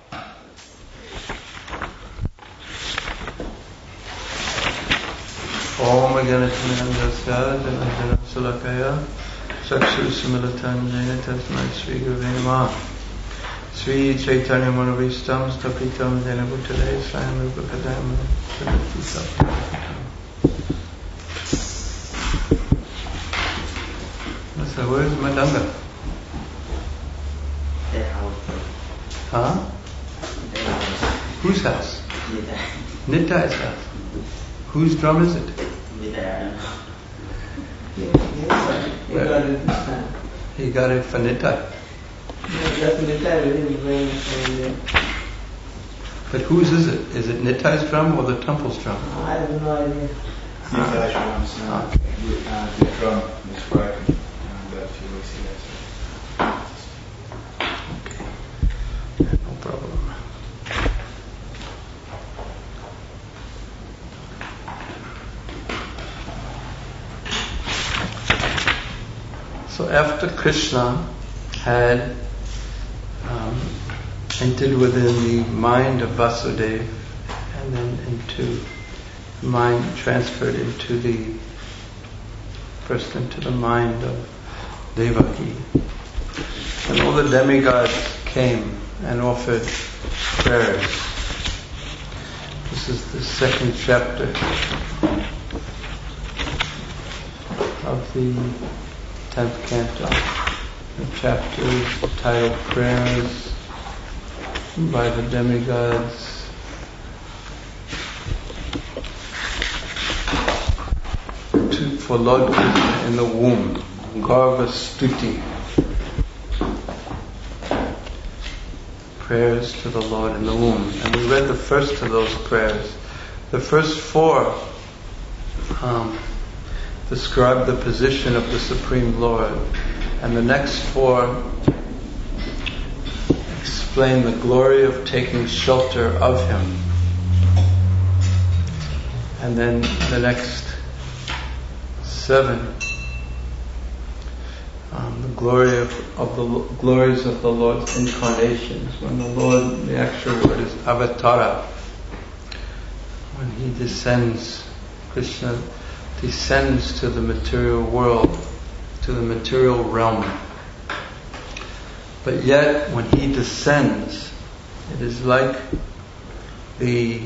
Om Ganatmanandasya Janandana Sulakaya Chakshusmilatan Jena Tasmai Sri Gurave Namah Sri Chaitanya Manovistam Stapitam Jena Bhutale Swayam Rupa Kadam Sadati Satyam. So where's Madanga? Their house. Huh? Their house. Whose house? Nita. Nittai's house. Whose drum is it? Nita, I don't know. He got it this time. He got it for Nittai. Yeah, that's Nita really playing there. But whose is it? Is it Nittai's drum or the temple's drum? I have no idea. Nitai's drums, the drum is broken, and a few weeks ago. Okay, no problem. So after Krishna had entered within the mind of Vasudeva and then into mind transferred into first into the mind of Devaki, and all the demigods came and offered prayers. This is the second chapter of the 10th canto. The chapter is titled Prayers by the Demigods. For Lord Krishna in the womb, Garva Stuti. Prayers to the Lord in the womb. And we read the first of those prayers. The first four describe the position of the Supreme Lord, and the next four explain the glory of taking shelter of Him. And then the next seven, the glory of the glories of the Lord's incarnations. When the Lord, the actual word is avatara, when He descends, Krishna descends to the material world, to the material realm. But yet, when He descends, it is like the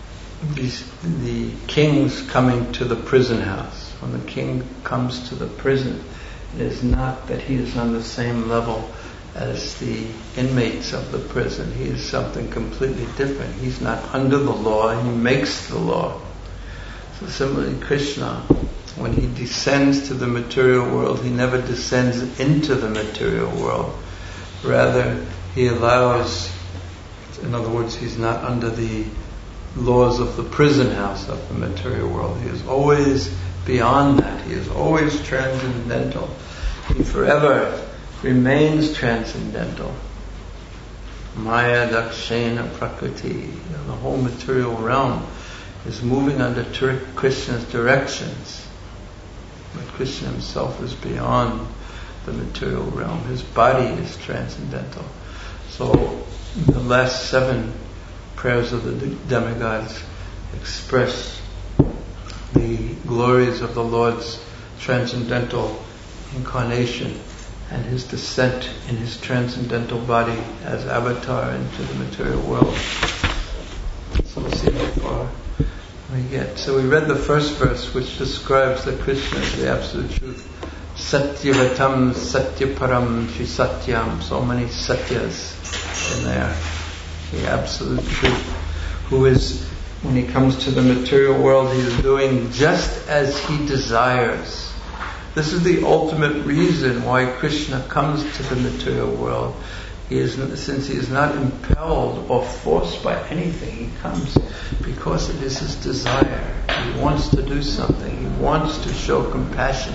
kings coming to the prison house. When the king comes to the prison, it is not that he is on the same level as the inmates of the prison. He is something completely different. He's not under the law, He makes the law. So similarly, Krishna, when He descends to the material world, He never descends into the material world. Rather, He allows, in other words, He's not under the laws of the prison house of the material world. He is always beyond that. He is always transcendental. He forever remains transcendental. Maya Dakshena Prakriti. The whole material realm is moving under Krishna's directions. But Krishna Himself is beyond the material realm. His body is transcendental. So the last seven prayers of the demigods express the glories of the Lord's transcendental incarnation and His descent in His transcendental body as avatar into the material world. So we'll see how far we get. So we read the first verse, which describes that Krishna is the absolute truth. Satyavatam Satyaparam Shri Satyam. So many Satyas in there. The absolute truth, who is, when He comes to the material world, He is doing just as He desires. This is the ultimate reason why Krishna comes to the material world. Since He is not impelled or forced by anything, He comes because it is His desire. He wants to do something. He wants to show compassion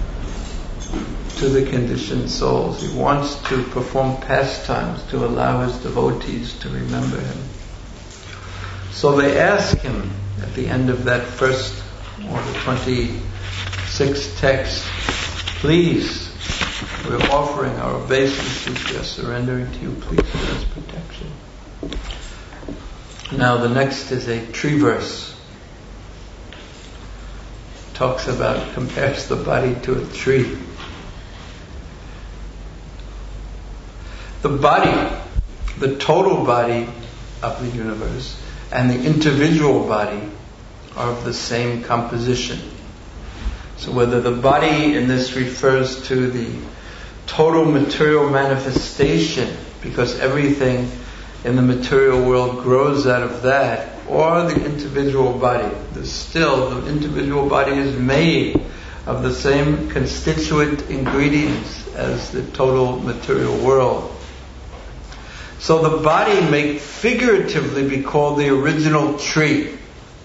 to the conditioned souls. He wants to perform pastimes to allow His devotees to remember Him. So they ask Him at the end of that first, or the 26th text, please, we're offering our obeisances, we are surrendering to You, please give us protection. Now the next is a tree verse. Compares the body to a tree. The body, the total body of the universe, and the individual body are of the same composition. So whether the body in this refers to the total material manifestation, because everything in the material world grows out of that, or the individual body, the individual body is made of the same constituent ingredients as the total material world. So the body may figuratively be called the original tree,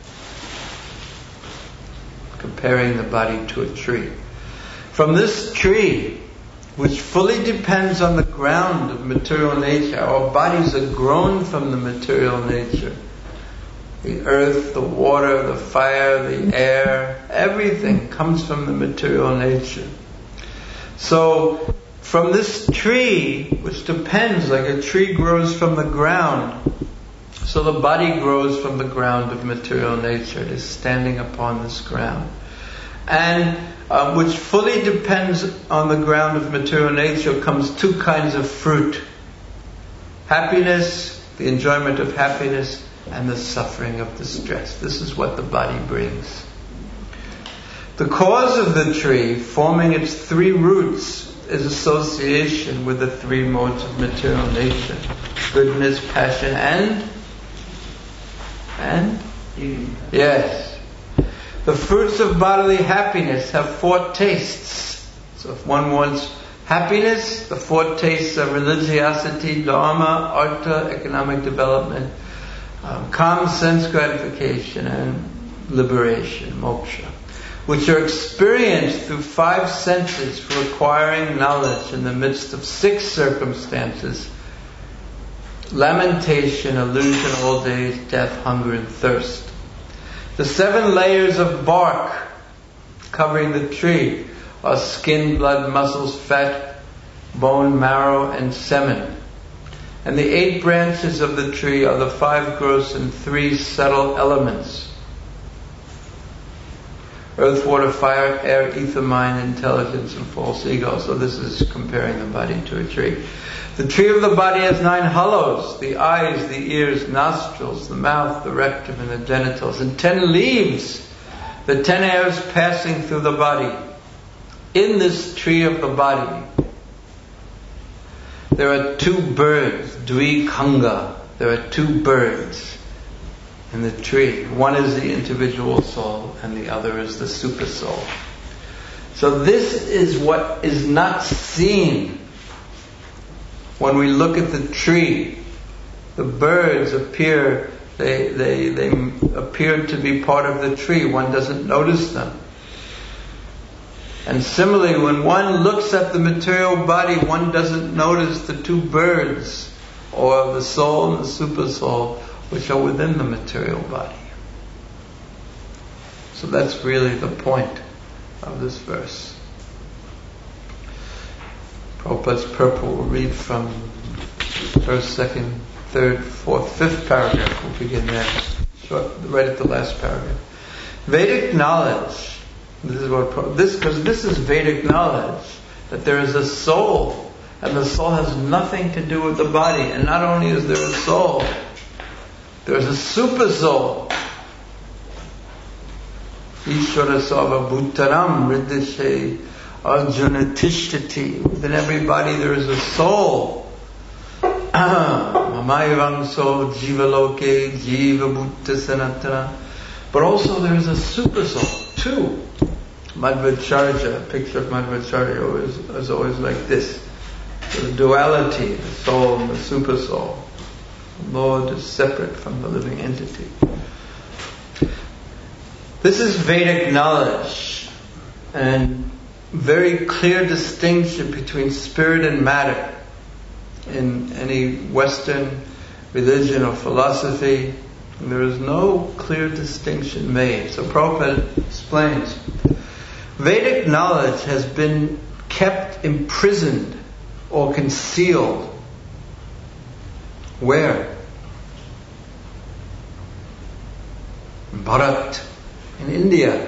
comparing the body to a tree. From this tree, which fully depends on the ground of material nature, our bodies are grown from the material nature. The earth, the water, the fire, the air, everything comes from the material nature. So, from this tree, which depends, like a tree grows from the ground, so the body grows from the ground of material nature. It is standing upon this ground. And which fully depends on the ground of material nature comes two kinds of fruit. Happiness, the enjoyment of happiness, and the suffering of distress. This is what the body brings. The cause of the tree, forming its three roots, is association with the three modes of material nature: goodness, passion, and yes. The fruits of bodily happiness have four tastes. So if one wants happiness, the four tastes are religiosity, dharma, artha, economic development, calm sense gratification, and liberation, moksha, which are experienced through five senses for acquiring knowledge in the midst of six circumstances: lamentation, illusion, old age, death, hunger, and thirst. The 7 layers of bark covering the tree are skin, blood, muscles, fat, bone, marrow, and semen. And the 8 branches of the tree are the 5 gross and 3 subtle elements: earth, water, fire, air, ether, mind, intelligence, and false ego. So this is comparing the body to a tree. The tree of the body has 9 hollows: the eyes, the ears, nostrils, the mouth, the rectum, and the genitals, and 10 leaves, the 10 airs passing through the body. In this tree of the body, there are 2 birds, dvikanga. There are 2 birds in the tree. One is the individual soul, and the other is the super soul. So this is what is not seen when we look at the tree. The birds appear, they appear to be part of the tree. One doesn't notice them. And similarly, when one looks at the material body, one doesn't notice the 2 birds, or the soul and the super soul, which are within the material body. So that's really the point of this verse. Prabhupada's purport will read from 1st, 2nd, 3rd, 4th, 5th paragraph. We'll begin there, right at the last paragraph. Vedic knowledge. Because this is Vedic knowledge, that there is a soul, and the soul has nothing to do with the body. And not only is there a soul, there is a super soul. Ishvara Sava Bhutaram Riddhishe Arjuna Tishtati. Within everybody there is a soul. Mamayavangso Jivaloke Jiva Bhutta Sanatana. But also there is a super soul too. Madhvacharya, a picture of Madhvacharya is always like this. The duality, the soul and the super soul. The Lord is separate from the living entity. This is Vedic knowledge, and very clear distinction between spirit and matter. In any Western religion or philosophy, there is no clear distinction made. So Prabhupada explains, Vedic knowledge has been kept imprisoned or concealed. Where? Bharat in India.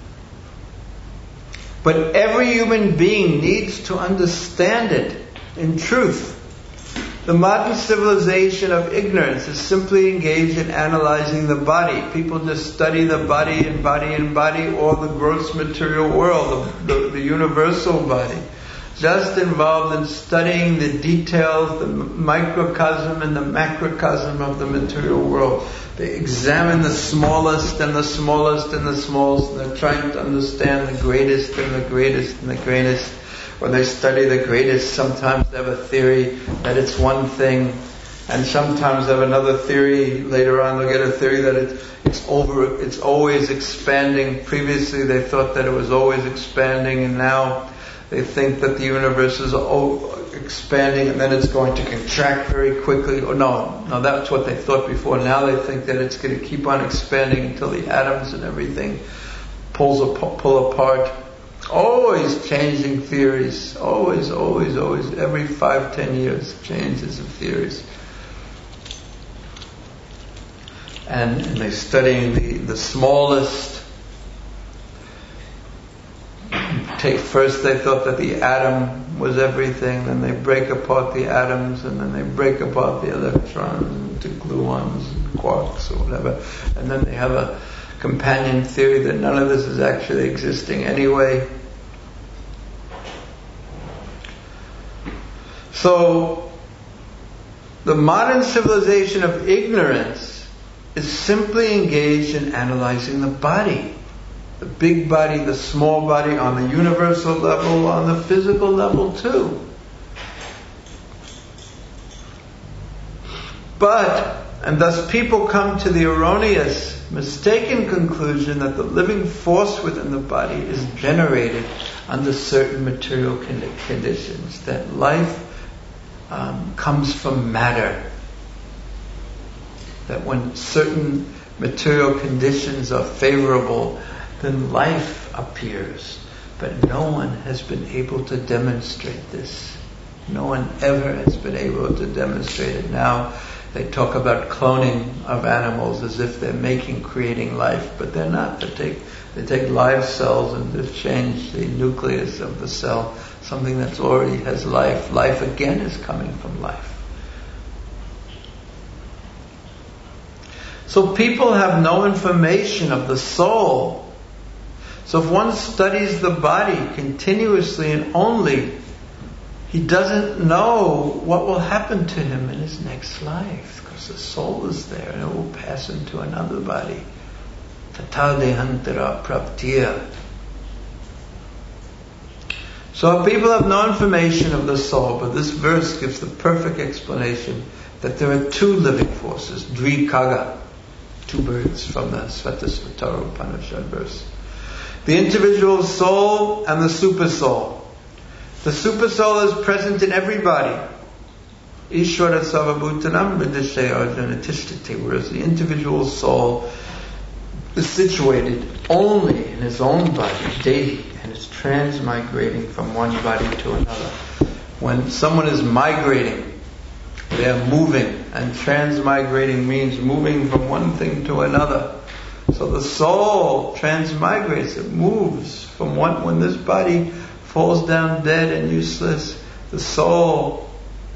But every human being needs to understand it in truth. The modern civilization of ignorance is simply engaged in analyzing the body. People just study the body and body and body, or the gross material world, the universal body. Just involved in studying the details, the microcosm and the macrocosm of the material world. They examine the smallest and the smallest and the smallest, and they're trying to understand the greatest and the greatest and the greatest. When they study the greatest, sometimes they have a theory that it's one thing, and sometimes they have another theory. Later on they'll get a theory that it's always expanding. Previously they thought that it was always expanding, and now they think that the universe is expanding and then it's going to contract very quickly. Oh no, that's what they thought before. Now they think that it's going to keep on expanding until the atoms and everything pull apart. Always changing theories. Always. Every 5-10 years, changes of theories. And they're studying the smallest. First they thought that the atom was everything, then they break apart the atoms, and then they break apart the electrons into gluons and quarks or whatever. And then they have a companion theory that none of this is actually existing anyway. So, the modern civilization of ignorance is simply engaged in analyzing the body. The big body, the small body, on the universal level, on the physical level too. And thus people come to the erroneous, mistaken conclusion that the living force within the body is generated under certain material conditions, that life comes from matter, that when certain material conditions are favorable, then life appears. But no one has been able to demonstrate this. No one ever has been able to demonstrate it. Now they talk about cloning of animals as if they're creating life, but they're not. They take live cells and just change the nucleus of the cell, something that's already has life. Life again is coming from life. So people have no information of the soul. So if one studies the body continuously and only, he doesn't know what will happen to him in his next life, because the soul is there and it will pass into another body. Tata dehantara praptiya. So people have no information of the soul, but this verse gives the perfect explanation that there are two living forces, dvikaga, two birds from the Svetasvatara Upanishad verse. The individual soul and the super soul. The super soul is present in everybody. Ishvara Sarvabhutanam Vidishe Arjuna Tishtite, whereas the individual soul is situated only in his own body, Dehi, and is transmigrating from one body to another. When someone is migrating, they are moving, and transmigrating means moving from one thing to another. So the soul transmigrates, it moves from when this body falls down dead and useless, the soul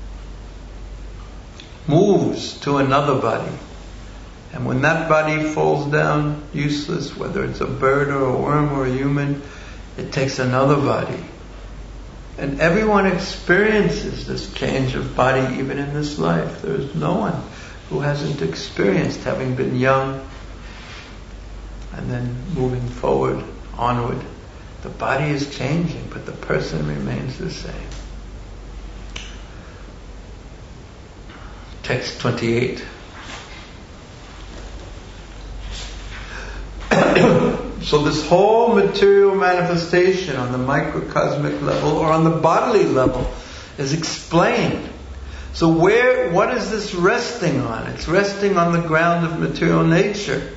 moves to another body. And when that body falls down useless, whether it's a bird or a worm or a human, it takes another body. And everyone experiences this change of body even in this life. There is no one who hasn't experienced having been young and then moving forward, onward. The body is changing, but the person remains the same. Text 28. So this whole material manifestation on the microcosmic level or on the bodily level is explained. So what is this resting on? It's resting on the ground of material nature.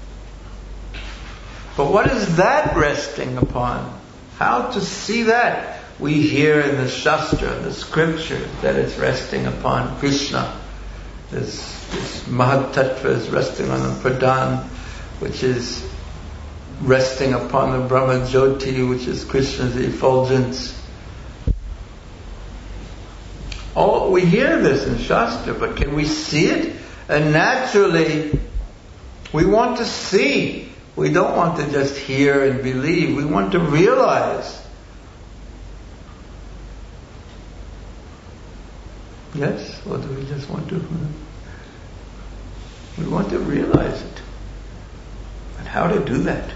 But what is that resting upon? How to see that? We hear in the Shastra, the scripture, that it's resting upon Krishna. This Mahatattva is resting on the Pradhan which is resting upon the Brahma Jyoti, which is Krishna's effulgence. Oh, we hear this in Shastra, but can we see it? And naturally, we want to see. We don't want to just hear and believe. We want to realize. Yes? Or do we just want to? We want to realize it. And how to do that?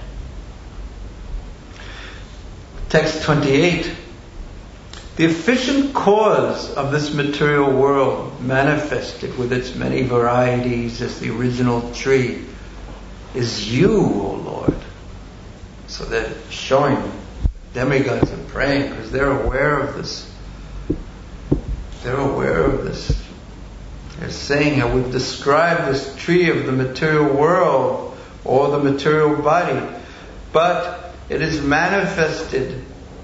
Text 28. The efficient cause of this material world, manifested with its many varieties as the original tree, is you, O Lord. So they're showing demigods are praying because they're aware of this. They're aware of this. They're saying how we've described this tree of the material world or the material body, but it is manifested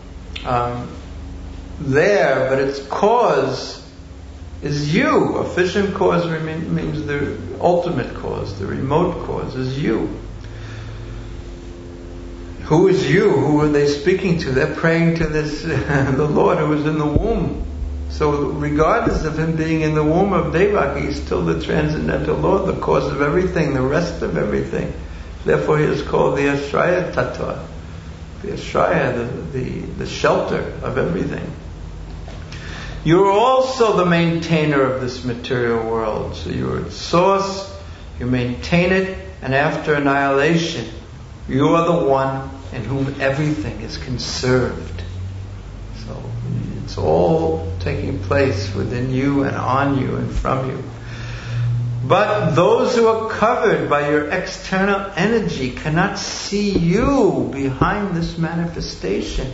there, but its cause is you. Efficient cause means the ultimate cause, the remote cause is you. Who is you? Who are they speaking to? They're praying to this, the Lord who is in the womb. So regardless of him being in the womb of Devaki, he's still the transcendental Lord, the cause of everything, the rest of everything. Therefore he is called the Ashraya Tattva. The Ashraya, the shelter of everything. You're also the maintainer of this material world. So you're its source, you maintain it, and after annihilation, you are the one in whom everything is conserved. So it's all taking place within you and on you and from you. But those who are covered by your external energy cannot see you behind this manifestation.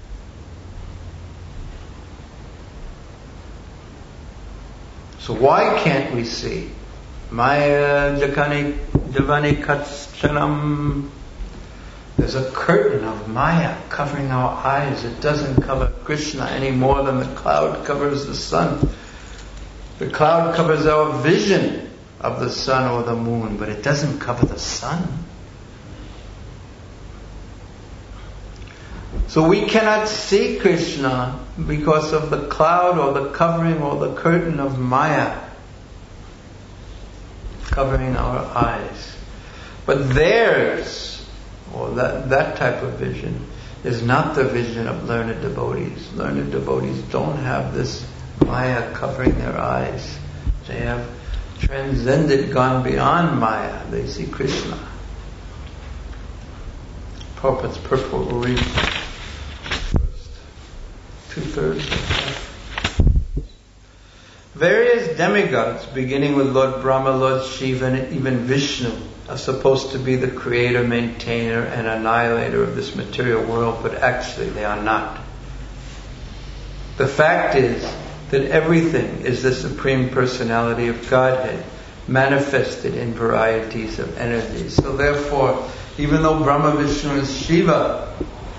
So why can't we see? Maya Jakani Javani Katchanam. There's a curtain of Maya covering our eyes. It doesn't cover Krishna any more than the cloud covers the sun. The cloud covers our vision of the sun or the moon, but it doesn't cover the sun. So we cannot see Krishna because of the cloud or the covering or the curtain of Maya covering our eyes. But theirs, or that type of vision, is not the vision of learned devotees. Learned devotees don't have this Maya covering their eyes. They have transcended, gone beyond Maya. They see Krishna. Prabhupada's purport will read first 2/3. Various demigods, beginning with Lord Brahma, Lord Shiva, and even Vishnu, are supposed to be the creator, maintainer, and annihilator of this material world, but actually they are not. The fact is that everything is the Supreme Personality of Godhead, manifested in varieties of energies. So therefore, even though Brahma, Vishnu, and Shiva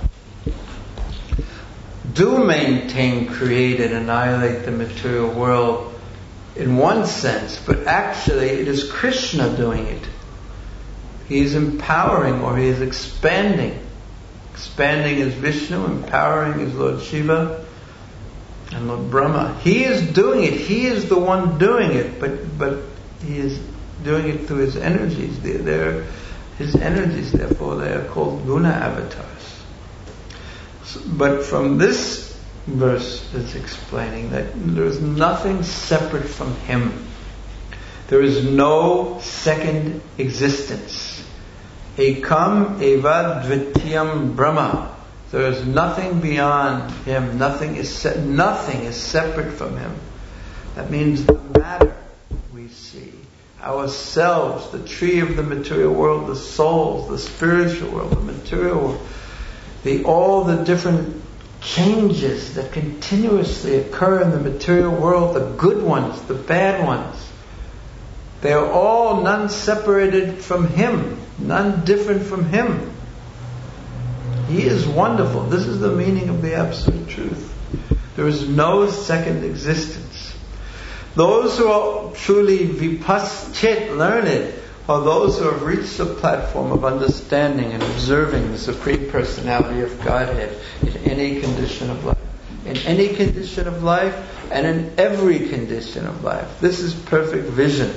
do maintain, create, and annihilate the material world in one sense, but actually it is Krishna doing it. He is empowering, or he is expanding. Expanding is Vishnu, empowering is Lord Shiva and Lord Brahma. He is doing it. He is the one doing it, but he is doing it through his energies. They're his energies, therefore they are called guna avatars. But from this verse it's explaining that there is nothing separate from him. There is no second existence. Ekam eva dvitiyam Brahma. There is nothing beyond him. Nothing is separate from him. That means the matter we see, ourselves, the tree of the material world, the souls, the spiritual world, the material world, all the different changes that continuously occur in the material world, the good ones, the bad ones, they are all none separated from him, none different from him. He is wonderful. This is the meaning of the Absolute Truth. There is no second existence. Those who are truly vipaschit, learned, are those who have reached the platform of understanding and observing the Supreme Personality of Godhead in any condition of life. In any condition of life and in every condition of life. This is perfect vision.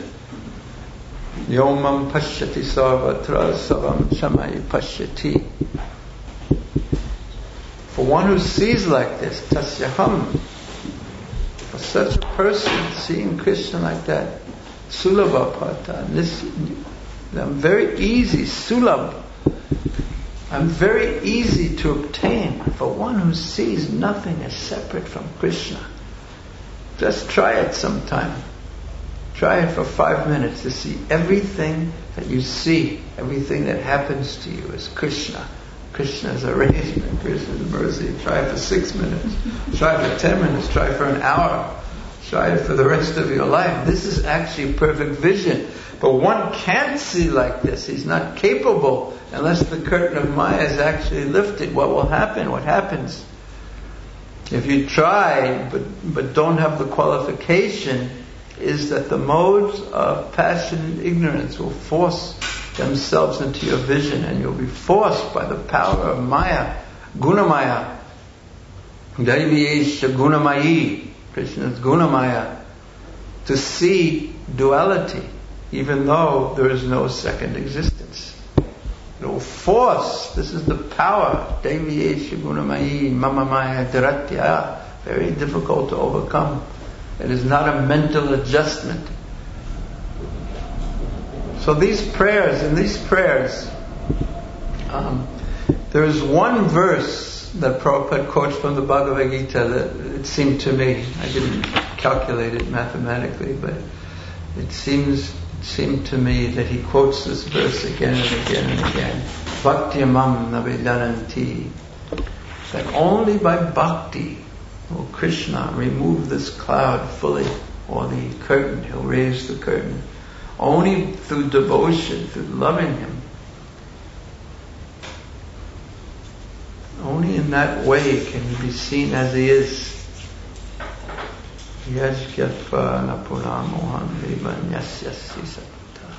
Yomam pashyati sarvatra savam shamai pashyati. For one who sees like this, tasyaham, for such a person, seeing Krishna like that, sulabha pata, this, I'm very easy, sulabh, I'm very easy to obtain for one who sees nothing as separate from Krishna. Just try it sometime. Try it for 5 minutes to see everything that you see, everything that happens to you is Krishna. Krishna's arrangement, Krishna's mercy. Try it for 6 minutes. Try it for 10 minutes. Try it for an hour. Try it for the rest of your life. This is actually perfect vision. But one can't see like this. He's not capable unless the curtain of Maya is actually lifted. What will happen? What happens? If you try but don't have the qualification, is that the modes of passion and ignorance will force themselves into your vision, and you'll be forced by the power of Maya, Gunamaya, Daiviyesha Gunamayi, Krishna's Gunamaya, to see duality, even though there is no second existence. It will force, this is the power, Daiviyesha Gunamayi, Mamamaya Dharatya, very difficult to overcome. It is not a mental adjustment. So in these prayers, there is one verse that Prabhupada quotes from the Bhagavad Gita that it seemed to me, I didn't calculate it mathematically, but it seemed to me that he quotes this verse again and again and again. Bhaktyamam navedananti. That only by bhakti will Krishna remove this cloud fully, or the curtain, he'll raise the curtain. Only through devotion, through loving him. Only in that way can he be seen as he is. Yajgyatva napuna mohan vivan yasyasi satta.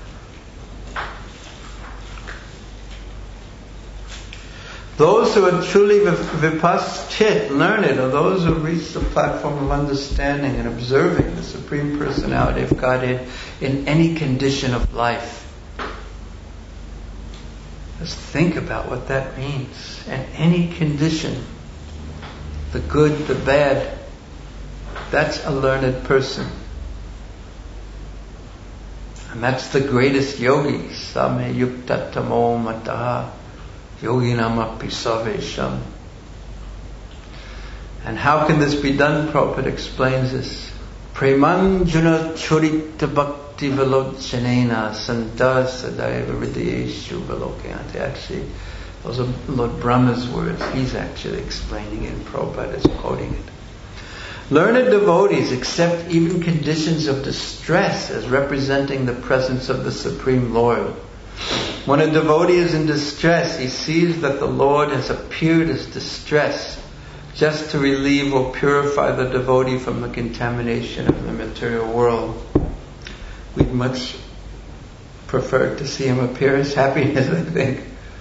Those who are truly vipaschit, learned, are those who reach the platform of understanding and observing the Supreme Personality of Godhead in any condition of life. Just think about what that means. In any condition, the good, the bad, that's a learned person. And that's the greatest yogi. Same yukta tamo mataha. Yoginam api savesham. And how can this be done? Prabhupada explains this. Premanjuna churita bhakti velochanena santa sadaiva hridayeshu velokyanti. Actually, those are Lord Brahma's words. He's actually explaining it, and Prabhupada is quoting it. Learned devotees accept even conditions of distress as representing the presence of the Supreme Lord. When a devotee is in distress, he sees that the Lord has appeared as distress, just to relieve or purify the devotee from the contamination of the material world. We'd much prefer to see him appear as happiness, I think.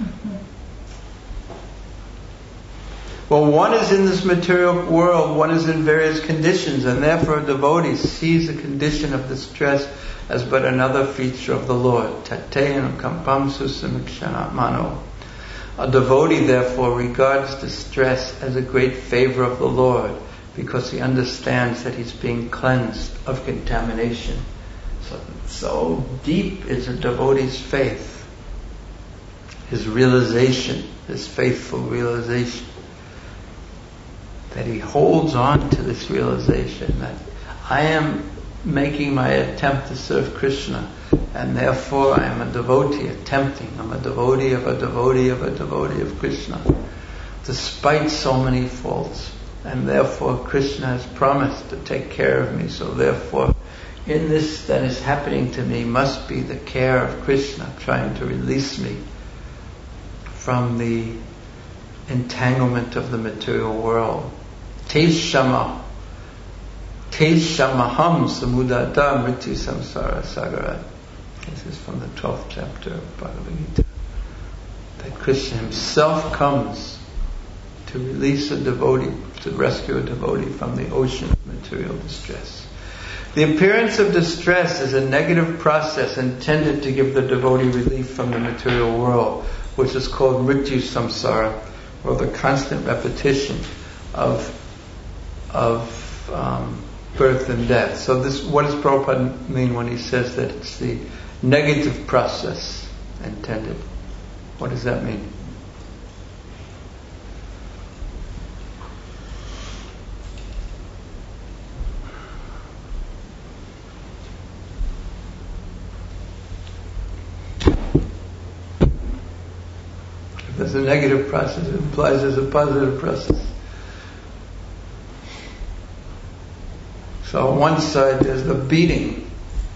Well, one is in this material world, one is in various conditions, and therefore a devotee sees a condition of distress as but another feature of the Lord. Tateyan kampam susamikshana mano. A devotee therefore regards distress as a great favor of the Lord, because he understands that he's being cleansed of contamination. So deep is a devotee's faith, his realization, his faithful realization, that he holds on to this realization that I am making my attempt to serve Krishna, and therefore I am a devotee attempting. I'm a devotee of a devotee of a devotee of Krishna, despite so many faults. And therefore Krishna has promised to take care of me. So therefore, in this that is happening to me must be the care of Krishna trying to release me from the entanglement of the material world. Teshamaham samudata mrityu samsara sagarat. This is from the 12th chapter of Bhagavad Gita. That Krishna himself comes to release a devotee, to rescue a devotee from the ocean of material distress. The appearance of distress is a negative process intended to give the devotee relief from the material world, which is called mrityu samsara, or the constant repetition of birth and death. So what does Prabhupada mean when he says that it's the negative process intended? What does that mean? If there's a negative process, it implies there's a positive process. So on one side there's the beating,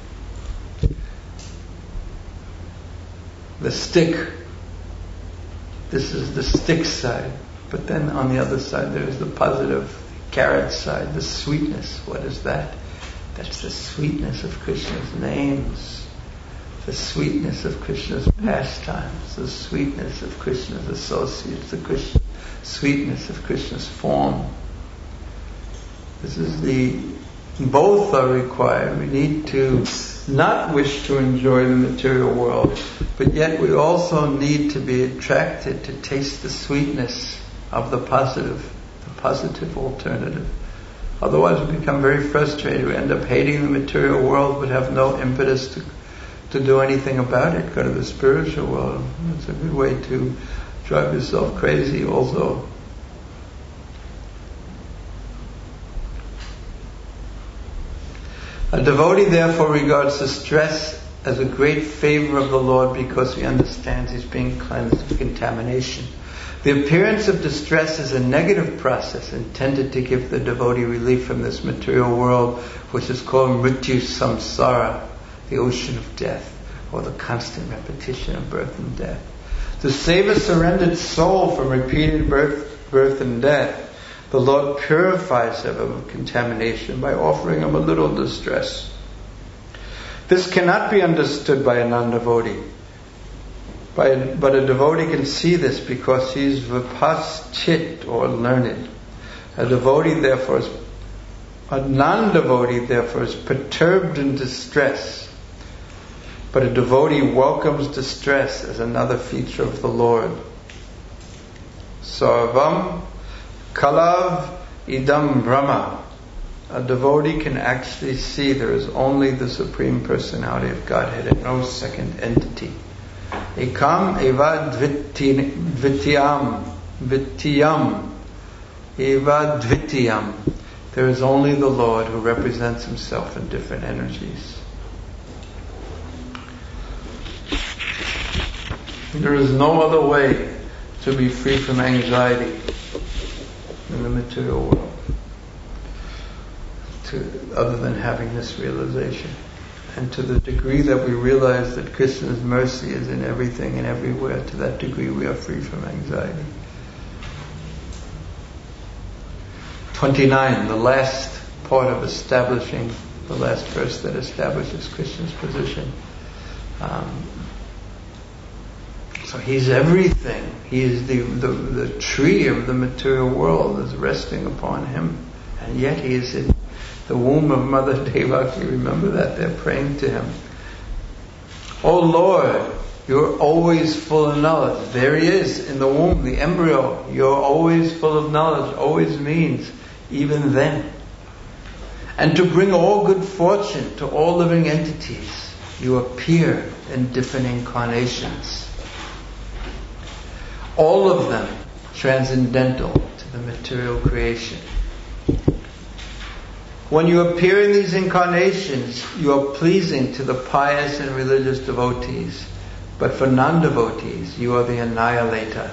the stick. This is the stick side. But then on the other side there's the positive carrot side, the sweetness. What is that? That's the sweetness of Krishna's names, the sweetness of Krishna's pastimes, the sweetness of Krishna's associates, the sweetness of Krishna's form. Both are required. We need to not wish to enjoy the material world, but yet we also need to be attracted to taste the sweetness of the positive alternative. Otherwise we become very frustrated. We end up hating the material world but have no impetus to do anything about it. Go to the spiritual world. It's a good way to drive yourself crazy also. A devotee therefore regards distress as a great favor of the Lord because he understands he's being cleansed of contamination. The appearance of distress is a negative process intended to give the devotee relief from this material world, which is called mrityu samsara, the ocean of death, or the constant repetition of birth and death. To save a surrendered soul from repeated birth and death, the Lord purifies him of contamination by offering him a little distress. This cannot be understood by a non-devotee. But a devotee can see this because he is vipaschit, or learned. A non-devotee therefore is perturbed in distress. But a devotee welcomes distress as another feature of the Lord. Sarvam Kalav idam Brahma. A devotee can actually see there is only the Supreme Personality of Godhead and no second entity. Ekam eva dvitiyam. Eva dvitiyam. There is only the Lord who represents himself in different energies. There is no other way to be free from anxiety in the material world, other than having this realization. And to the degree that we realize that Krishna's mercy is in everything and everywhere, to that degree we are free from anxiety. 29, the last part of establishing, the last verse that establishes Krishna's position. So he's everything. He is the tree of the material world is resting upon him. And yet he is in the womb of Mother Devaki. Remember that? They're praying to him. Oh Lord, you're always full of knowledge. There he is in the womb, the embryo. You're always full of knowledge. Always means even then. And to bring all good fortune to all living entities, you appear in different incarnations. All of them transcendental to the material creation. When you appear in these incarnations, you are pleasing to the pious and religious devotees. But for non-devotees, you are the annihilator.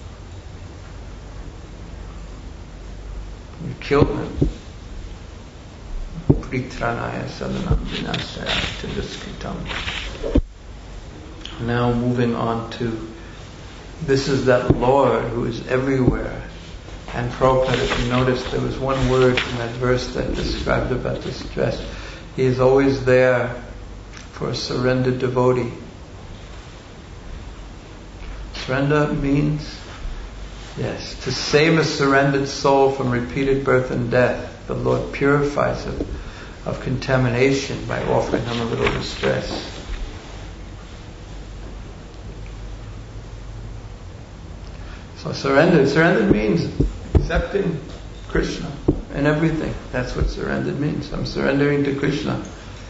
You kill them. Pritranaya sadanam vinasaya tidaskritam. Now moving on to, this is that Lord who is everywhere. And Prabhupada, if you notice, there was one word in that verse that described about distress. He is always there for a surrendered devotee. Surrender means, yes, to save a surrendered soul from repeated birth and death. The Lord purifies it of contamination by offering him a little distress. So surrendered means accepting Krishna in everything. That's what surrendered means. I'm surrendering to Krishna.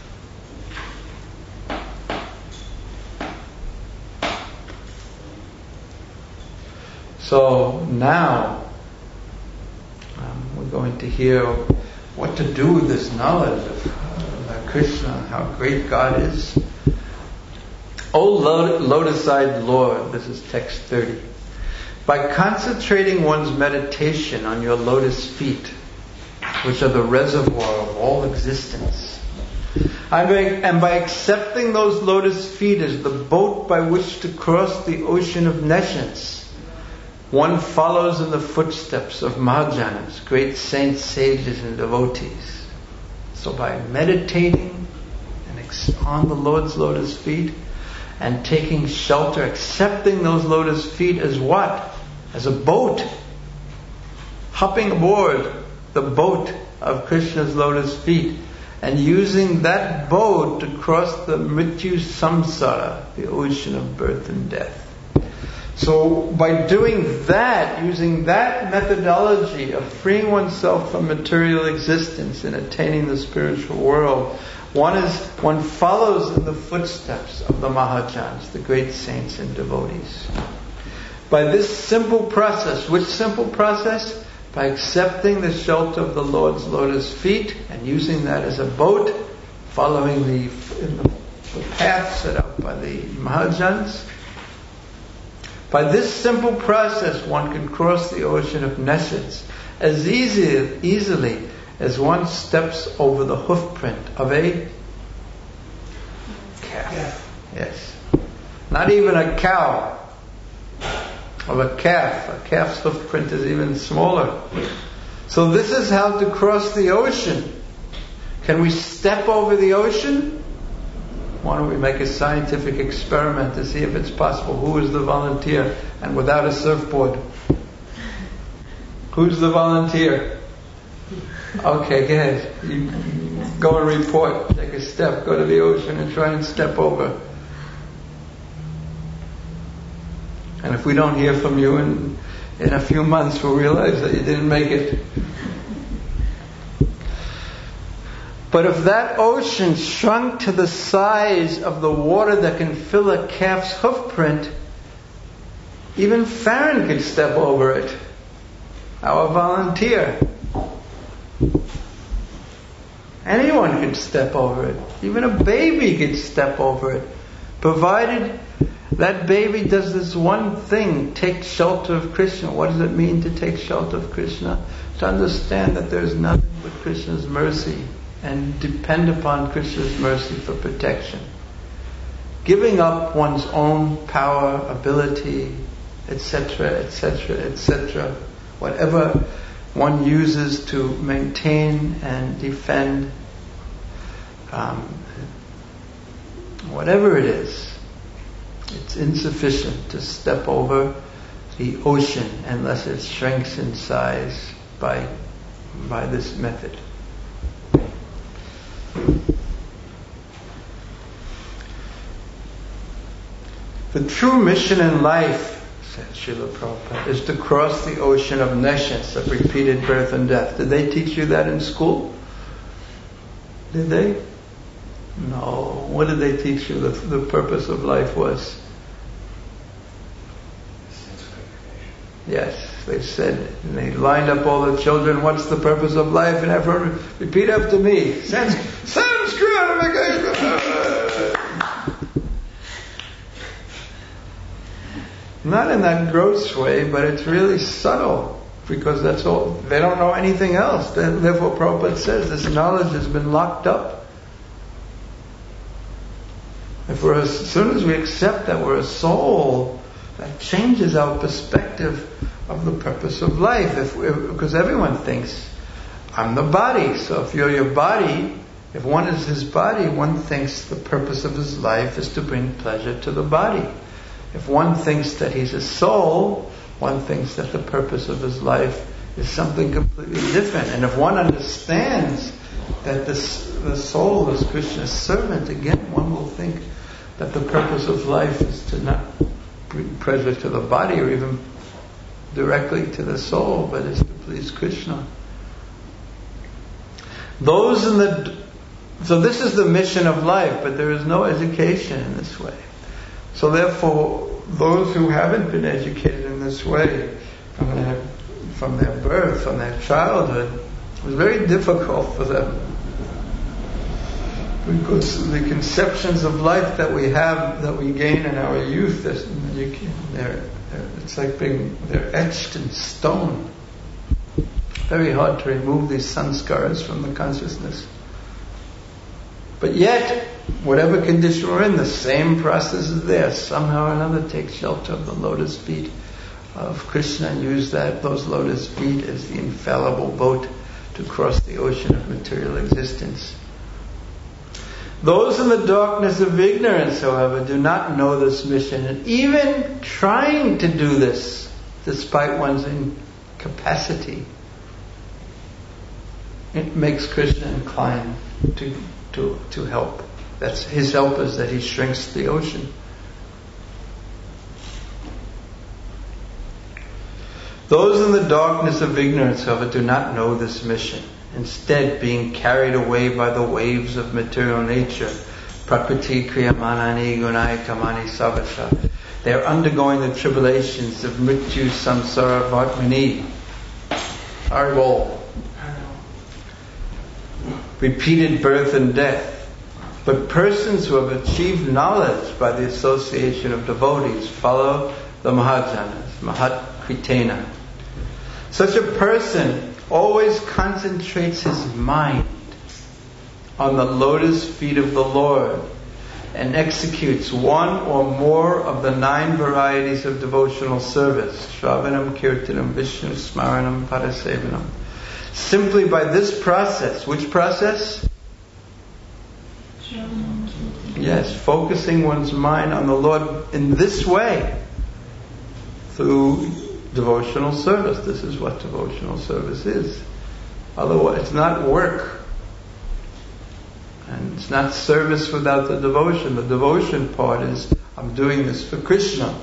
So now we're going to hear what to do with this knowledge of Krishna, how great God is. O lotus-eyed Lord, this is text 30. By concentrating one's meditation on your lotus feet, which are the reservoir of all existence, and by accepting those lotus feet as the boat by which to cross the ocean of nescience, one follows in the footsteps of Mahajanas, great saints, sages, and devotees. So by meditating on the Lord's lotus feet and taking shelter, accepting those lotus feet as what? As a boat. Hopping aboard the boat of Krishna's lotus feet and using that boat to cross the Mrityu Samsara, the ocean of birth and death. So by doing that, using that methodology of freeing oneself from material existence and attaining the spiritual world, one follows in the footsteps of the Mahajans, the great saints and devotees. By this simple process, which simple process? By accepting the shelter of the Lord's lotus feet and using that as a boat, following the path set up by the Mahajans. By this simple process, one can cross the ocean of nescience as easily as one steps over the hoofprint of a calf. Yes. Not even a cow. Of a calf. A calf's hoofprint is even smaller. So this is how to cross the ocean. Can we step over the ocean? Why don't we make a scientific experiment to see if it's possible? Who is the volunteer? And without a surfboard. Who's the volunteer? Okay, go ahead. You go and report. Take a step. Go to the ocean and try and step over. And if we don't hear from you in a few months, we'll realize that you didn't make it. But if that ocean shrunk to the size of the water that can fill a calf's hoofprint, even Farron could step over it. Our volunteer. Anyone could step over it. Even a baby could step over it. Provided that baby does this one thing, take shelter of Krishna. What does it mean to take shelter of Krishna? To understand that there is nothing but Krishna's mercy and depend upon Krishna's mercy for protection. Giving up one's own power, ability, etc., etc., etc., whatever one uses to maintain and defend, whatever it is, it's insufficient to step over the ocean unless it shrinks in size by this method. The true mission in life, said Srila Prabhupada, is to cross the ocean of nescience, of repeated birth and death. Did they teach you that in school? Did they? No. What did they teach you the purpose of life was? Yes, they said, and they lined up all the children, what's the purpose of life? And everyone repeat after me. Sanskrit! Not in that gross way, but it's really subtle, because that's all. They don't know anything else. Therefore Prabhupada says this knowledge has been locked up. As soon as we accept that we're a soul, that changes our perspective of the purpose of life. Because everyone thinks, I'm the body. So if you're your body, If one is his body, one thinks the purpose of his life is to bring pleasure to the body. If one thinks that he's a soul, one thinks that the purpose of his life is something completely different. And if one understands that the soul is Krishna's servant, again one will think that the purpose of life is to not bring pleasure to the body or even directly to the soul, but is to please Krishna. So this is the mission of life, but there is no education in this way. So therefore, those who haven't been educated in this way from their birth, from their childhood, it was very difficult for them. Because the conceptions of life that we have, that we gain in our youth, it's like they're etched in stone. Very hard to remove these sanskaras from the consciousness. But yet, whatever condition we're in, the same process is there. Somehow or another, take shelter of the lotus feet of Krishna and use those lotus feet as the infallible boat to cross the ocean of material existence. Those in the darkness of ignorance, however, do not know this mission, and even trying to do this, despite one's incapacity, it makes Krishna inclined to help. That's his help, is that he shrinks the ocean. Those in the darkness of ignorance, however, do not know this mission. Instead, being carried away by the waves of material nature, prakriti kriyamanani gunai kamani savasha, they are undergoing the tribulations of mrityu samsara vartmani, Haribol, repeated birth and death. But persons who have achieved knowledge by the association of devotees follow the Mahajanas, Mahatkritena. Such a person always concentrates his mind on the lotus feet of the Lord and executes one or more of the 9 varieties of devotional service, Shravanam, Kirtanam, Vishnu Smaranam, Padasevanam. Simply by this process. Which process? Yes, focusing one's mind on the Lord in this way, through devotional service. This is what devotional service is. Otherwise, it's not work. And it's not service without the devotion. The devotion part is, I'm doing this for Krishna.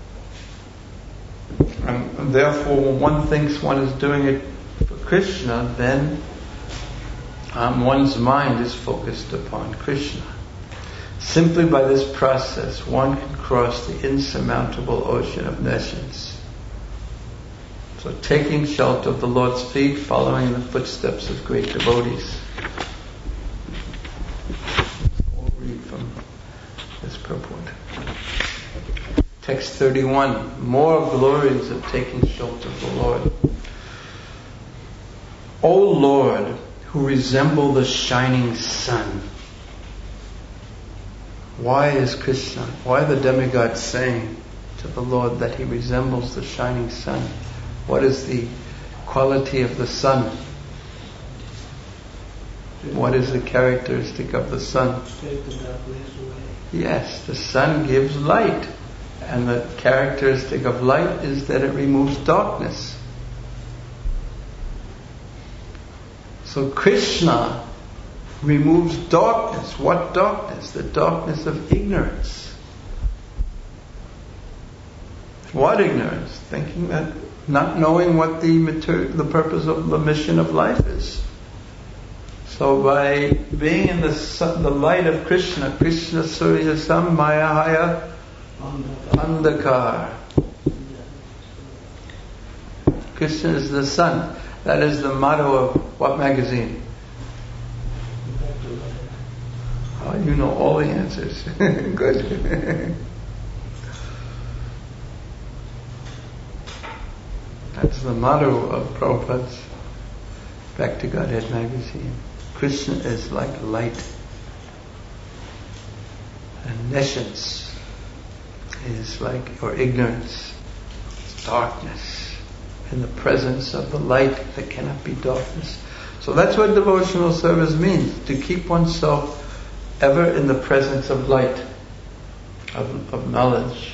And therefore, when one thinks one is doing it for Krishna, then one's mind is focused upon Krishna. Simply by this process, one can cross the insurmountable ocean of nescience. So taking shelter of the Lord's feet, following in the footsteps of great devotees. We'll read from this purport. Text 31. More glories of taking shelter of the Lord. O Lord, who resemble the shining sun. Why is Krishna, why the demigod saying to the Lord that he resembles the shining sun? What is the quality of the sun? What is the characteristic of the sun? Yes, the sun gives light. And the characteristic of light is that it removes darkness. So Krishna removes darkness. What darkness? The darkness of ignorance. What ignorance? Thinking that, not knowing what the purpose of the mission of life is. So by being in the light of Krishna, Krishna Surya Sam Maya Haya Andhakar. Krishna is the sun. That is the motto of what magazine? Oh, you know all the answers. Good. That's the motto of Prabhupada's Back to Godhead magazine. Krishna is like light. And nescience is like, or ignorance, it's darkness. In the presence of the light, there cannot be darkness. So that's what devotional service means, to keep oneself ever in the presence of light, of knowledge,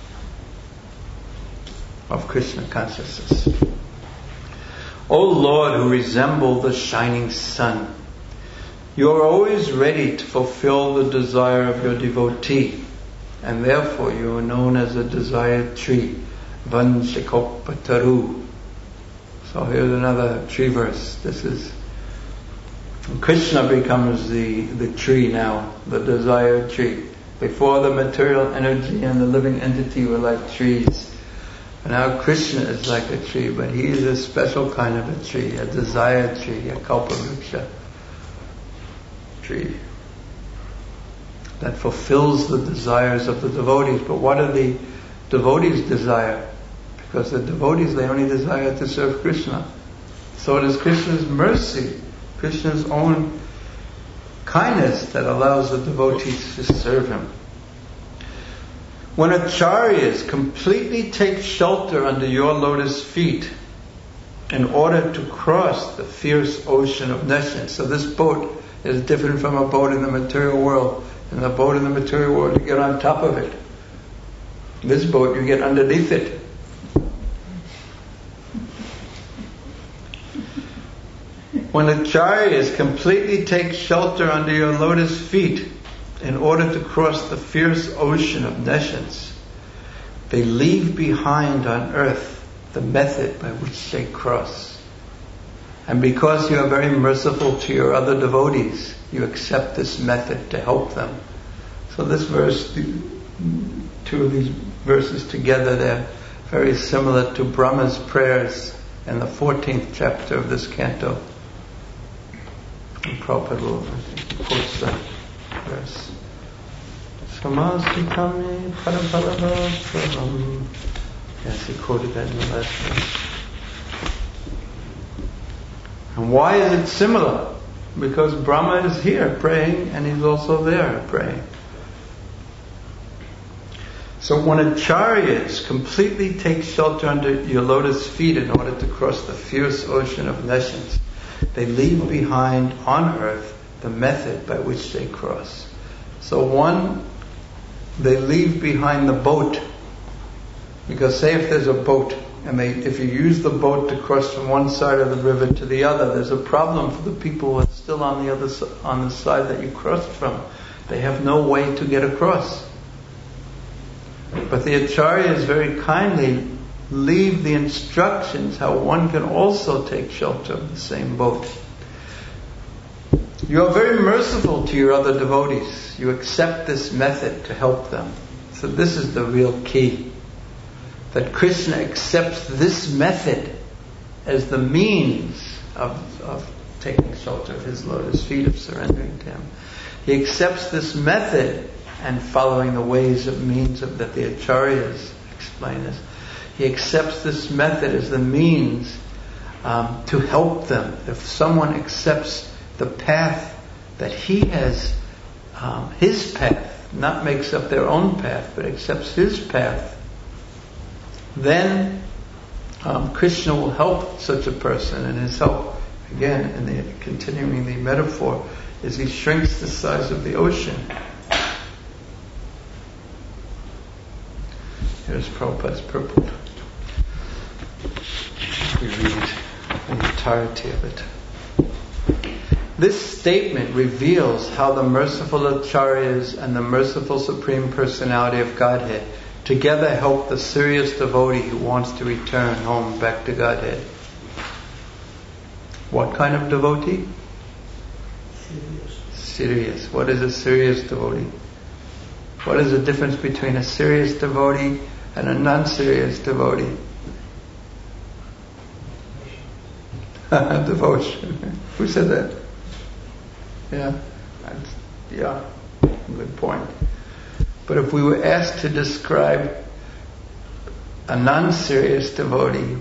of Krishna consciousness. O Lord, who resemble the shining sun, you are always ready to fulfill the desire of your devotee, and therefore you are known as a desired tree, Vanshikopataru. So here's another tree verse. This is Krishna becomes the tree now, the desired tree. Before, the material energy and the living entity were like trees. And now Krishna is like a tree, but he is a special kind of a tree, a desired tree, a kalpavriksha tree that fulfills the desires of the devotees. But what do the devotees desire? Because the devotees, they only desire to serve Krishna. So it is Krishna's mercy, Krishna's own kindness that allows the devotees to serve him. When acharyas completely take shelter under your lotus feet in order to cross the fierce ocean of nescience. So this boat is different from a boat in the material world. In the boat in the material world, you get on top of it. This boat, you get underneath it. When acharyas completely take shelter under your lotus feet in order to cross the fierce ocean of nescience, they leave behind on earth the method by which they cross. And because you are very merciful to your other devotees, you accept this method to help them. So this verse, two of these verses together, they're very similar to Brahma's prayers in the 14th chapter of this canto. And Prabhupada quotes that verse. Samastikame parapalavastram. Yes, he quoted that in the last verse. And why is it similar? Because Brahma is here praying and he's also there praying. So when acharyas completely take shelter under your lotus feet in order to cross the fierce ocean of nescience, they leave behind on earth the method by which they cross. So one, they leave behind the boat. Because say if there's a boat, and if you use the boat to cross from one side of the river to the other, there's a problem for the people who are still on the side that you crossed from. They have no way to get across. But the acharyas very kindly leave the instructions how one can also take shelter of the same boat. You are very merciful to your other devotees. You accept this method to help them. So this is the real key. That Krishna accepts this method as the means of taking shelter of his lotus feet, of surrendering to him. He accepts this method and following the ways of means of that the acharyas explain this. He accepts this method as the means to help them. If someone accepts the path that he has, his path, not makes up their own path, but accepts his path, then Krishna will help such a person, and his help, again, in the continuing the metaphor, is he shrinks the size of the ocean. Here's Prabhupada's purport. We read the entirety of it. This statement reveals how the merciful acharyas and the merciful Supreme Personality of Godhead together help the serious devotee who wants to return home back to Godhead. What kind of devotee? Serious. What is a serious devotee? What is the difference between a serious devotee and a non-serious devotee? Devotion. Who said that? Yeah. Good point. But if we were asked to describe a non-serious devotee,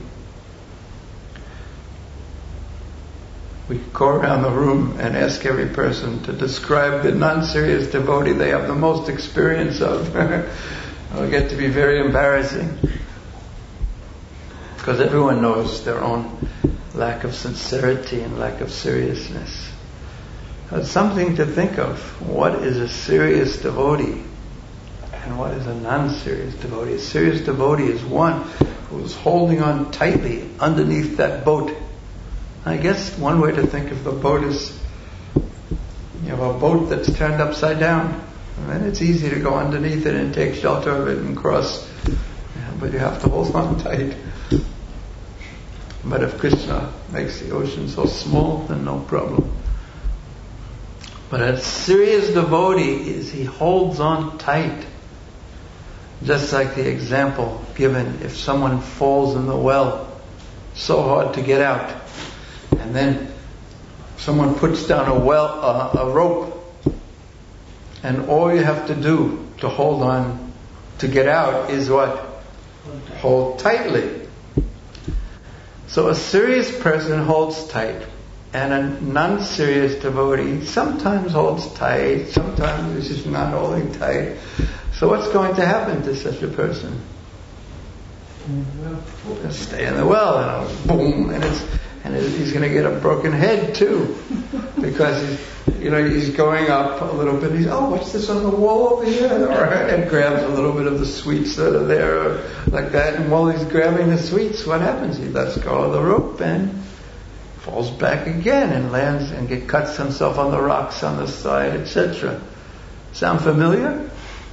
we could go around the room and ask every person to describe the non-serious devotee they have the most experience of. It'll get to be very embarrassing. Because everyone knows their own lack of sincerity and lack of seriousness. It's something to think of. What is a serious devotee? And what is a non-serious devotee? A serious devotee is one who's holding on tightly underneath that boat. I guess one way to think of the boat is, you have a boat that's turned upside down. And then it's easy to go underneath it and take shelter of it and cross. But you have to hold on tight. But if Krishna makes the ocean so small, then no problem. But a serious devotee is he holds on tight. Just like the example given, if someone falls in the well, so hard to get out, and then someone puts down a rope, and all you have to do to hold on to get out is what? Hold tightly. So a serious person holds tight, and a non-serious devotee sometimes holds tight, sometimes he's just not holding tight. So what's going to happen to such a person? He'll stay in the well, and boom, and he's going to get a broken head too, because he's going up a little bit. He's, what's this on the wall over here? And grabs a little bit of the sweets that are there, or like that. And while he's grabbing the sweets, what happens? He lets go of the rope and falls back again and lands and cuts himself on the rocks on the side, etc. Sound familiar?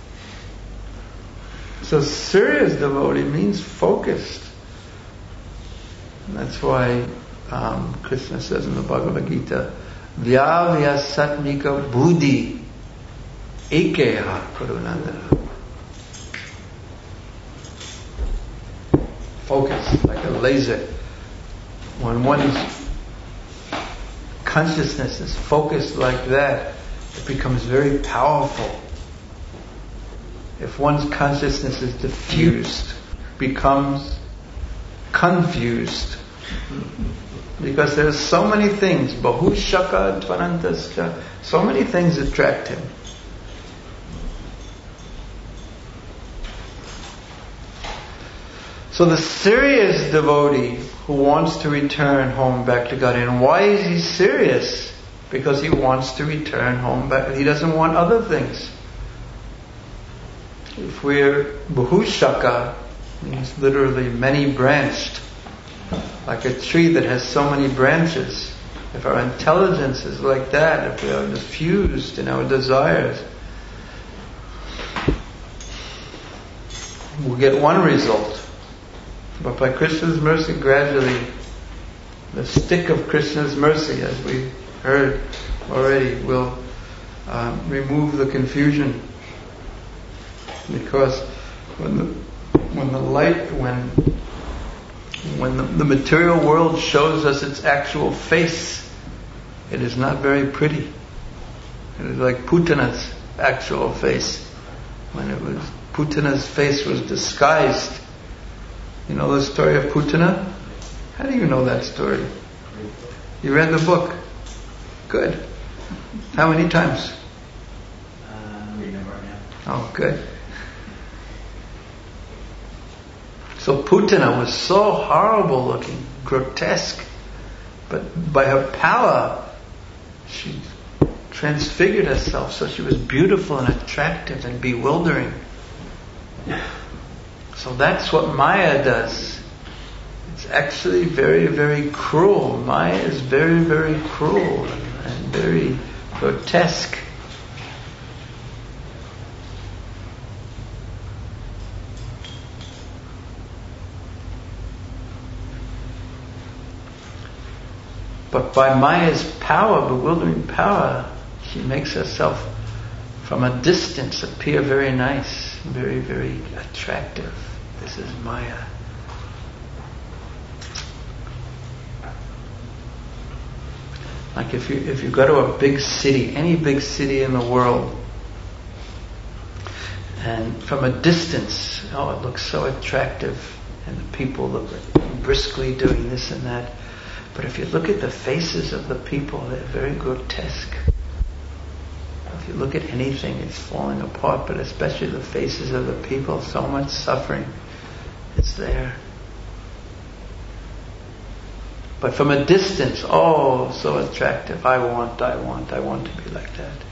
So serious devotee means focused. And that's why Krishna says in the Bhagavad Gita, Vyavya satmika buddhi ekeha karunandana. Focus, like a laser. When one's consciousness is focused like that, it becomes very powerful. If one's consciousness is diffused, becomes confused. Because there's so many things, bahushaka tvanantascha, so many things attract him. So the serious devotee who wants to return home back to God, and why is he serious? Because he wants to return home back. He doesn't want other things. If we're bahushaka, means literally many branched, like a tree that has so many branches. If our intelligence is like that, if we are diffused in our desires, we'll get one result. But by Krishna's mercy, gradually, the stick of Krishna's mercy, as we heard already, will remove the confusion. Because when the material world shows us its actual face, it is not very pretty. It is like Putana's actual face. When Putana's face was disguised. You know the story of Putana? How do you know that story? You read the book? Good. How many times? I'm reading it right now. Oh, good. So Putana was so horrible looking, grotesque, but by her power, she transfigured herself so she was beautiful and attractive and bewildering. So that's what Maya does. It's actually very, very cruel. Maya is very, very cruel and very grotesque. But by Maya's power, bewildering power, she makes herself from a distance appear very nice, very, very attractive. This is Maya. Like if you go to a big city, any big city in the world, and from a distance, it looks so attractive, and the people look briskly doing this and that. But if you look at the faces of the people, they're very grotesque. If you look at anything, it's falling apart, but especially the faces of the people, so much suffering. It's there. But from a distance, oh, so attractive. I want to be like that.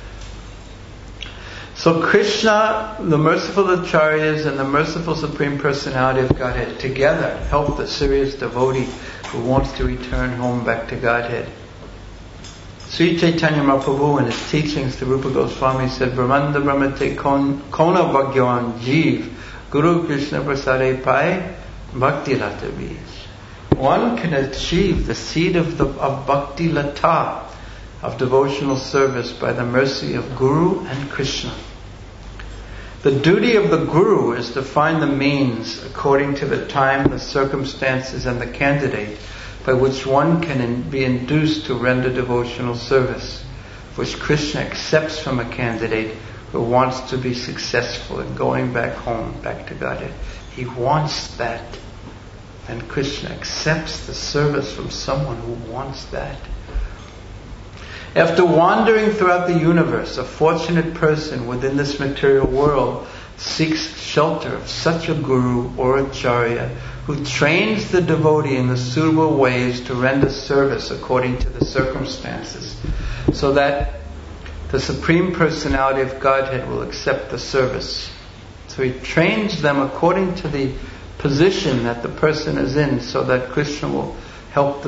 So Krishna, the merciful Acharyas, and the merciful Supreme Personality of Godhead together help the serious devotee who wants to return home back to Godhead. Sri Chaitanya Mahaprabhu in his teachings to Rupa Goswami said, Brahmanda Brahmate Kona Bhagyavan Jeev Guru Krishna Prasade Pai Bhakti Lata Bij. One can achieve the seed of Bhakti Lata, of devotional service, by the mercy of Guru and Krishna. The duty of the Guru is to find the means, according to the time, the circumstances, and the candidate, by which one can be induced to render devotional service, which Krishna accepts from a candidate who wants to be successful in going back home, back to Godhead. He wants that. And Krishna accepts the service from someone who wants that. After wandering throughout the universe, a fortunate person within this material world seeks shelter of such a guru or acharya who trains the devotee in the suitable ways to render service according to the circumstances, so that the Supreme Personality of Godhead will accept the service. So he trains them according to the position that the person is in, so that Krishna will help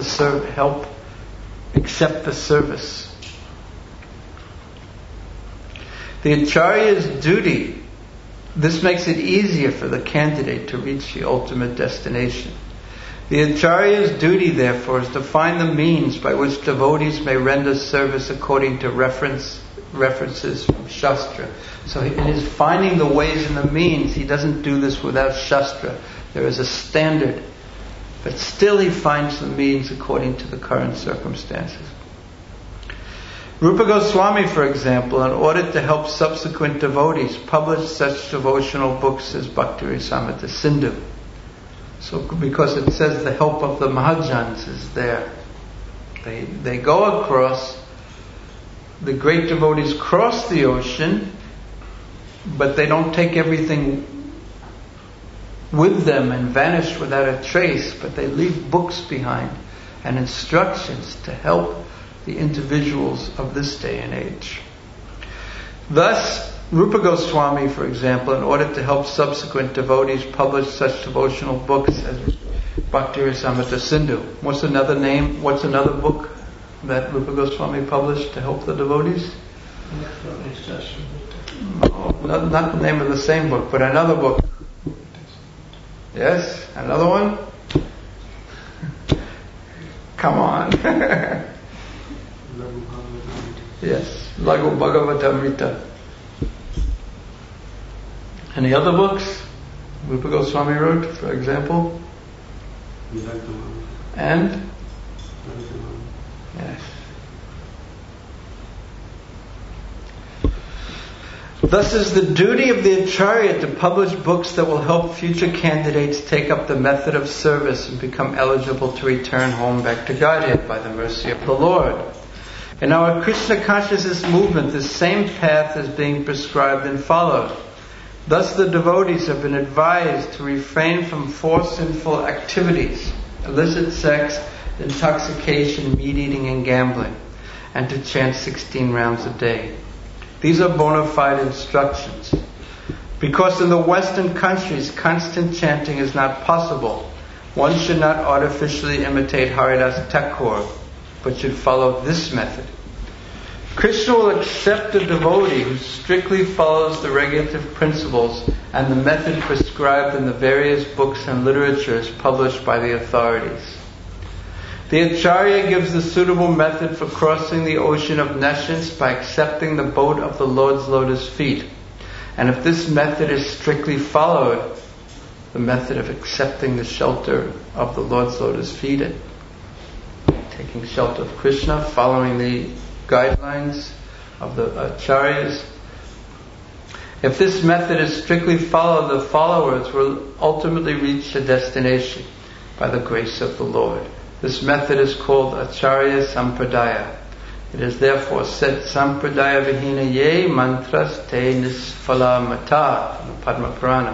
accept the service. The Acharya's duty, this makes it easier for the candidate to reach the ultimate destination. The Acharya's duty, therefore, is to find the means by which devotees may render service according to references from Shastra. So in his finding the ways and the means, he doesn't do this without Shastra. There is a standard, but still he finds the means according to the current circumstances. Rupa Goswami, for example, in order to help subsequent devotees, published such devotional books as Bhakti Rasamrita Sindhu. So, because it says the help of the Mahajans is there. They go across, the great devotees cross the ocean, but they don't take everything with them and vanish without a trace, but they leave books behind and instructions to help the individuals of this day and age. Thus, Rupa Goswami, for example, in order to help subsequent devotees, published such devotional books as Bhakti Rasamrita Sindhu. What's another book that Rupa Goswami published to help the devotees? No, not the name of the same book, but another book. Yes? Another one? Come on. Yes, Laghu Bhagavatamrita. Any other books Rupa Goswami wrote, for example? And? Yes. Thus is the duty of the Acharya to publish books that will help future candidates take up the method of service and become eligible to return home back to Godhead by the mercy of the Lord. In our Krishna consciousness movement, this same path is being prescribed and followed. Thus the devotees have been advised to refrain from 4 sinful activities: illicit sex, intoxication, meat eating, and gambling, and to chant 16 rounds a day. These are bona fide instructions. Because in the Western countries, constant chanting is not possible, one should not artificially imitate Haridas Thakur, but should follow this method. Krishna will accept a devotee who strictly follows the regulative principles and the method prescribed in the various books and literatures published by the authorities. The Acharya gives the suitable method for crossing the ocean of nescience by accepting the boat of the Lord's lotus feet. And if this method is strictly followed, the method of accepting the shelter of the Lord's lotus feet, taking shelter of Krishna, following the guidelines of the Acharyas. If this method is strictly followed, the followers will ultimately reach the destination by the grace of the Lord. This method is called Acharya Sampradaya. It is therefore said, Sampradaya Vihina Ye Mantras Te Nisfala Mata, from the Padma Purana.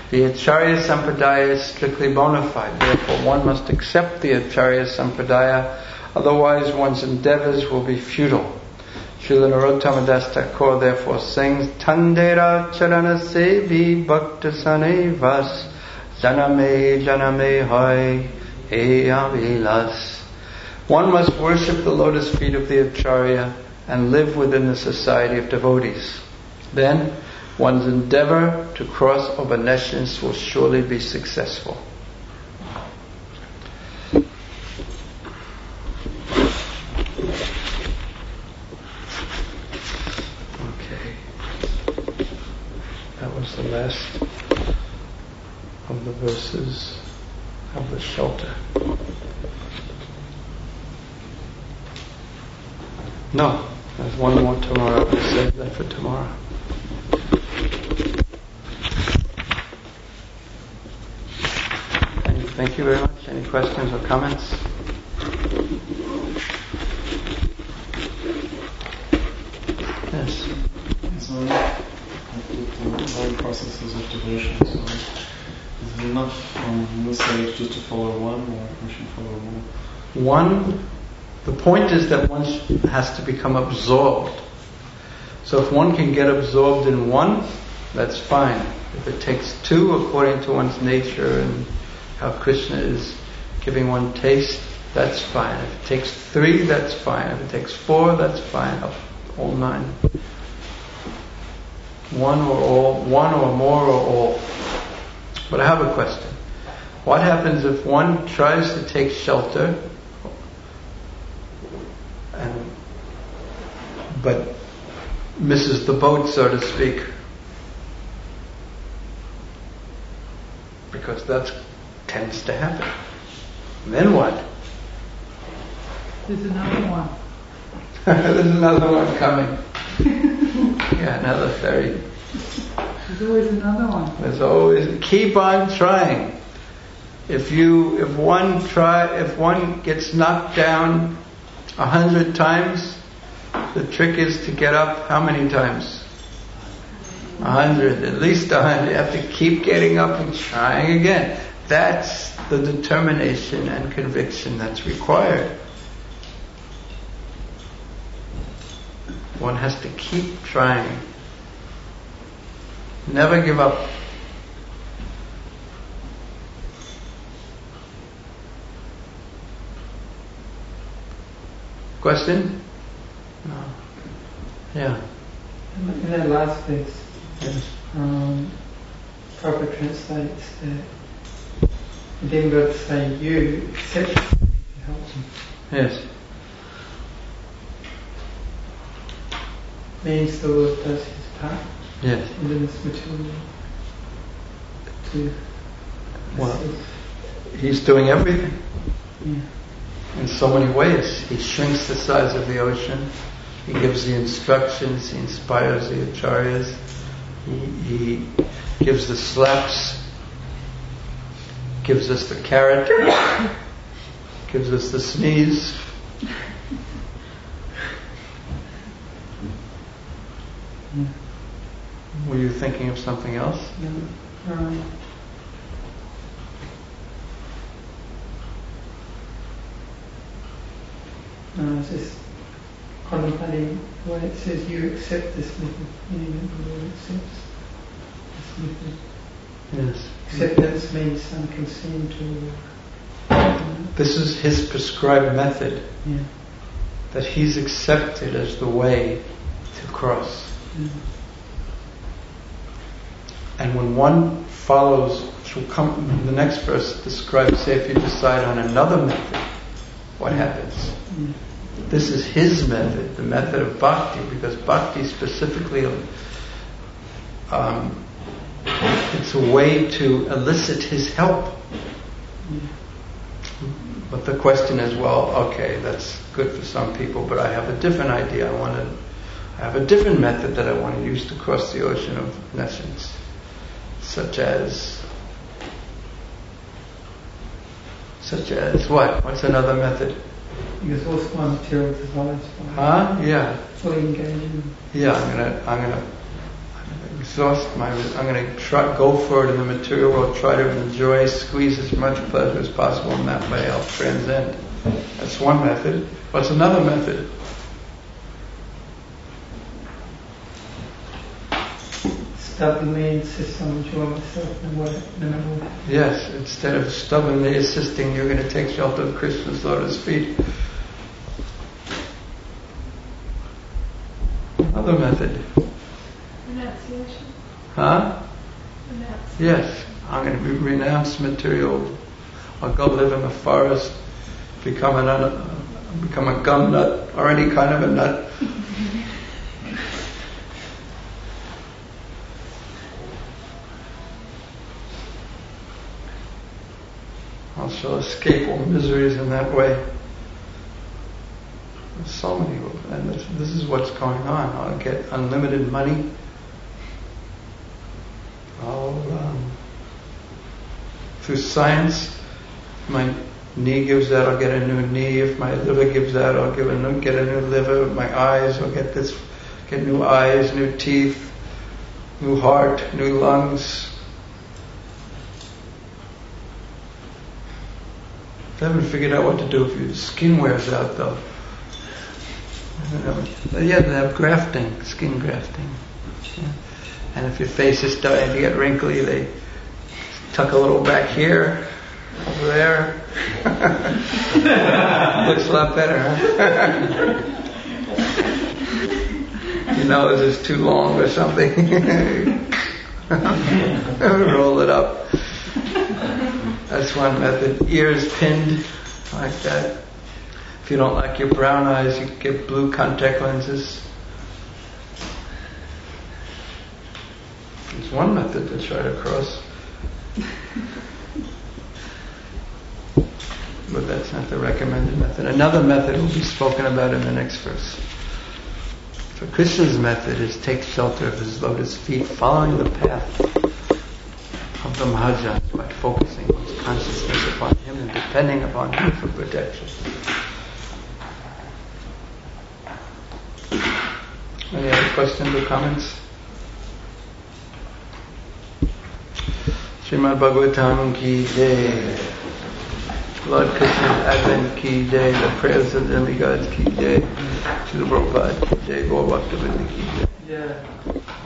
The Acharya Sampradaya is strictly bona fide. Therefore, one must accept the Acharya Sampradaya, otherwise one's endeavors will be futile. Srila Narottama Das Thakur therefore sings, Tandera Charana Sevi Bhakta Sane Vas Janame Janame Hoy E Avilas. One must worship the lotus feet of the Acharya and live within the society of devotees. Then one's endeavor to cross over nations will surely be successful. The last of the verses of the shelter. No, there's one more tomorrow. I'll save that for tomorrow. Thank you very much. Any questions or comments? Yes. Nine processes of devotion. So is it enough on this stage just to follow one, or we should follow more? One, the point is that one has to become absorbed. So if one can get absorbed in one, that's fine. If it takes two, according to one's nature and how Krishna is giving one taste, that's fine. If it takes three, that's fine. If it takes four, that's fine. All nine. One or all, one or more or all. But I have a question. What happens if one tries to take shelter but misses the boat, so to speak? Because that tends to happen. And then what? There's another one. There's another one coming. Yeah, another ferry. There's always another one. There's always, keep on trying. If one gets knocked down 100 times, the trick is to get up how many times? 100, at least 100. You have to keep getting up and trying again. That's the determination and conviction that's required. One has to keep trying. Never give up. Question? No. Yeah. In that last piece, Yes. Prabhupada translates that the demigods say you accept it to help them. Yes. Means the Lord does his part Yes. within this material to Well, assist. He's doing everything Yeah. in so many ways. He shrinks the size of the ocean. He gives the instructions. He inspires the acharyas. He gives the slaps. Gives us the carrot. Gives us the sneeze. Yeah. Were you thinking of something else? No. I was just contemplating when it says you accept this method, meaning that the Lord accepts this method. Yes. Acceptance means unconsent or... This is his prescribed method Yeah. that he's accepted as the way to cross. Yeah. And when one follows, which will come, the next verse describes, say if you decide on another method, what happens? Yeah. This is his method, the method of bhakti, because bhakti specifically, it's a way to elicit his help. Yeah. But the question is, well, okay, that's good for some people, but I have a different idea. I have a different method that I want to use to cross the ocean of nations. Such as what? What's another method? Because also my material desires Huh? Yeah. fully engaging. Yeah, I'm gonna I'm going to go for it in the material world, try to enjoy, squeeze as much pleasure as possible, and that way I'll transcend. That's one method. What's another method? Stubbornly insist on enjoying myself no matter what. Yes, instead of stubbornly insisting, you're going to take shelter of Krishna's lotus feet. Another method. Renunciation. Huh? Renunciation. Yes, I'm going to renounce material. I'll go live in the forest, become a gum nut or any kind of a nut. I shall escape all miseries in that way. There's so many, and this is what's going on. I'll get unlimited money. Through science, my knee gives out, I'll get a new knee. If my liver gives out, I'll get a new liver. My eyes, I'll get new eyes, new teeth, new heart, new lungs. I haven't figured out what to do if your skin wears out, though. Yeah, they have grafting, skin grafting. Yeah. And if your face is starting to get wrinkly, they tuck a little back here, over there. Looks a lot better, huh? Your nose is too long or something. Roll it up. That's one method. Ears pinned, like that. If you don't like your brown eyes, you get blue contact lenses. It's one method to try to cross. But that's not the recommended method. Another method will be spoken about in the next verse. So Krishna's method is take shelter of his lotus feet, following the path of the Mahajan by focusing one's consciousness upon him and depending upon him for protection. Any other questions or comments? Srimad Bhagavatam ki jai. Lord Krishna's advent ki jai. The prayers of the demigods ki jai. Srila Prabhupada ki jai. Gaur Bhakta Vrinda ki jai. Yeah.